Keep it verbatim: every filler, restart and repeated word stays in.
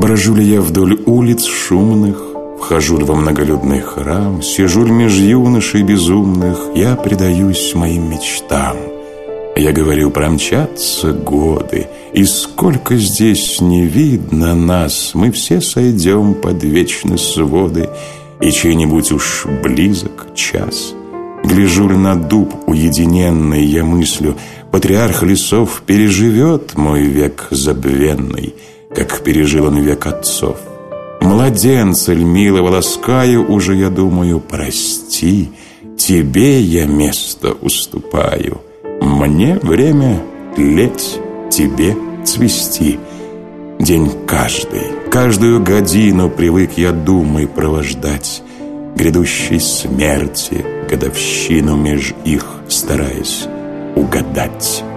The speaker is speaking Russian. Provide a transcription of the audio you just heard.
Брожу ли я вдоль улиц шумных, вхожу ли во многолюдный храм, сижу ли меж юношей безумных, я предаюсь моим мечтам. Я говорю, промчатся годы, и сколько здесь не видно нас, мы все сойдем под вечные своды, и чей-нибудь уж близок час. Гляжу ли на дуб уединенный, я мыслю, патриарх лесов переживет мой век забвенный, как пережил он век отцов. Младенца ль милого ласкаю, уже я думаю, прости, тебе я место уступаю. Мне время тлеть, тебе цвести. День каждый, каждую годину привык я думой провождать, грядущей смерти годовщину меж их стараясь угадать.